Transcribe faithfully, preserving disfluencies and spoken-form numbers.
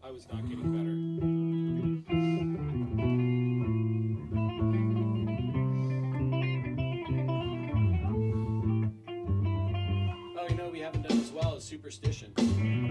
I was not getting better. Oh, you know, we haven't done as well as Superstition.